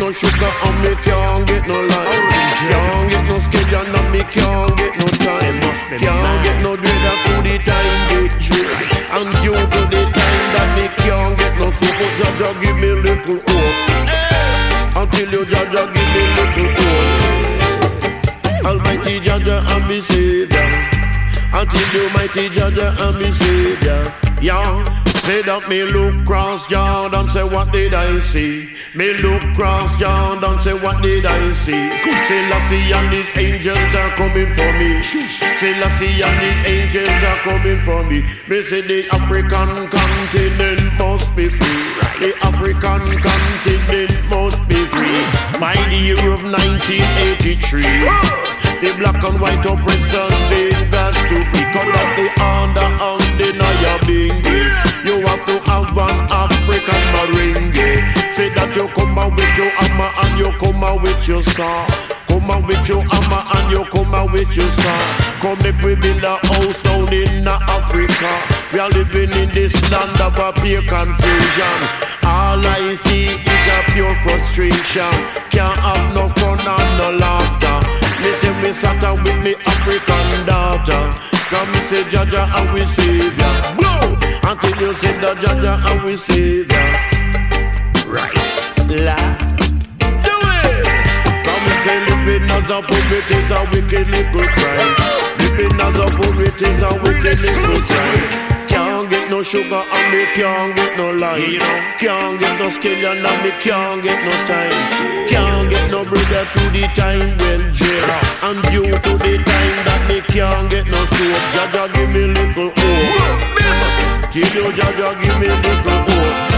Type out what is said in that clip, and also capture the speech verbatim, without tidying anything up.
no sugar and me can't get no lime. Can't get no scallion and me can't get no time. Can't get no dreader to the time get dread. And due to the time that me can't get no soup, but Jaja give me little hope. Until you Jaja give me little hope. Almighty Jaja and me Savior. Until you mighty Jaja and me Savior. Yeah. Say that me look cross Jordan, say what did I see? Me look cross Jordan, say what did I see? Selassie and his angels are coming for me. Selassie and his angels are coming for me. Me say the African continent must be free. The African continent must be free. By the year of nineteen eighty-three, the black and white oppressors they got to free. Cause the under and deny being this. You have to have an African merengue. Say that you come out with your hammer and you come out with your saw. Come out with your hammer and you come out with your saw. Come make we build a house down in Africa. We are living in this land of a pure confusion. All I see is a pure frustration. Can't have no fun and no laughter. Listen, me sat down with me African daughter. Come me say Jaja and we Savior. Blow! Until you say the Jaja and we Savior. Right. La. Do it! Come me say living as a poet is a wicked little crime. Living as a poet is a wicked little crime. Can't get no sugar and me can't get no lime. You know? Can't get no scallion and me can't get no time. Can't get no brother through the time well jail. And due to the time that me can't get no soap, Jaja give me little hope. Till you Jaja give me little hope.